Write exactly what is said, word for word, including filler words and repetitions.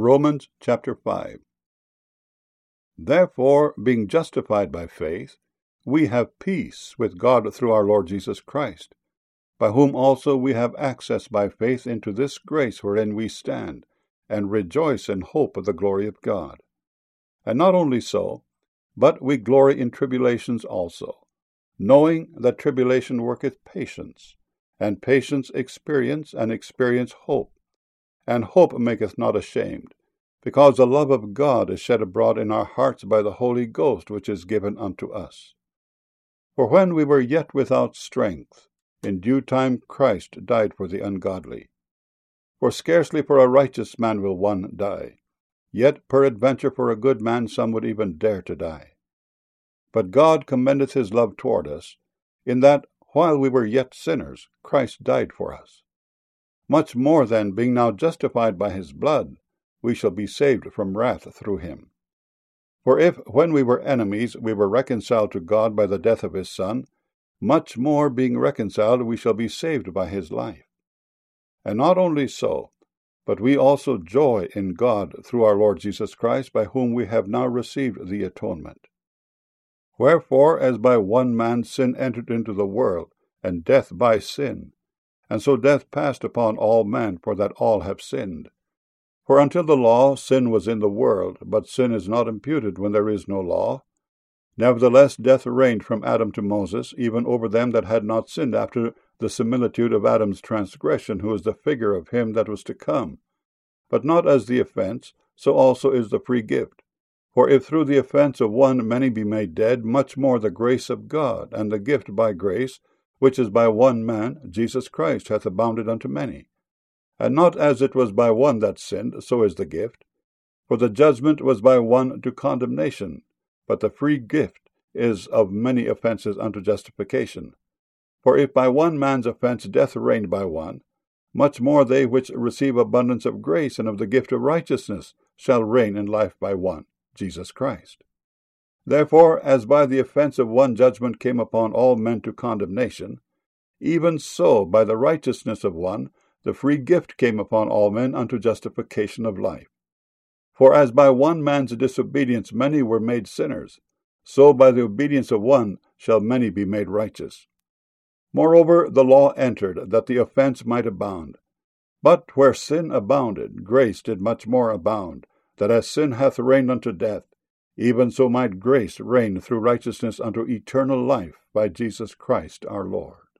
Romans chapter five. Therefore, being justified by faith, we have peace with God through our Lord Jesus Christ, by whom also we have access by faith into this grace wherein we stand, and rejoice in hope of the glory of God. And not only so, but we glory in tribulations also, knowing that tribulation worketh patience, and patience experience, and experience hope. And hope maketh not ashamed, because the love of God is shed abroad in our hearts by the Holy Ghost which is given unto us. For when we were yet without strength, in due time Christ died for the ungodly. For scarcely for a righteous man will one die, yet peradventure for a good man some would even dare to die. But God commendeth his love toward us, in that, while we were yet sinners, Christ died for us. Much more then, being now justified by his blood, we shall be saved from wrath through him. For if, when we were enemies, we were reconciled to God by the death of his Son, much more, being reconciled, we shall be saved by his life. And not only so, but we also joy in God through our Lord Jesus Christ, by whom we have now received the atonement. Wherefore, as by one man sin entered into the world, and death by sin, and so death passed upon all men, for that all have sinned. For until the law, sin was in the world, but sin is not imputed when there is no law. Nevertheless death reigned from Adam to Moses, even over them that had not sinned, after the similitude of Adam's transgression, who is the figure of him that was to come. But not as the offense, so also is the free gift. For if through the offense of one many be made dead, much more the grace of God, and the gift by grace, which is by one man, Jesus Christ, hath abounded unto many. And not as it was by one that sinned, so is the gift. For the judgment was by one to condemnation, but the free gift is of many offences unto justification. For if by one man's offence death reigned by one, much more they which receive abundance of grace and of the gift of righteousness shall reign in life by one, Jesus Christ. Therefore, as by the offence of one judgment came upon all men to condemnation, even so by the righteousness of one the free gift came upon all men unto justification of life. For as by one man's disobedience many were made sinners, so by the obedience of one shall many be made righteous. Moreover, the law entered, that the offence might abound. But where sin abounded, grace did much more abound, that as sin hath reigned unto death, even so might grace reign through righteousness unto eternal life by Jesus Christ our Lord.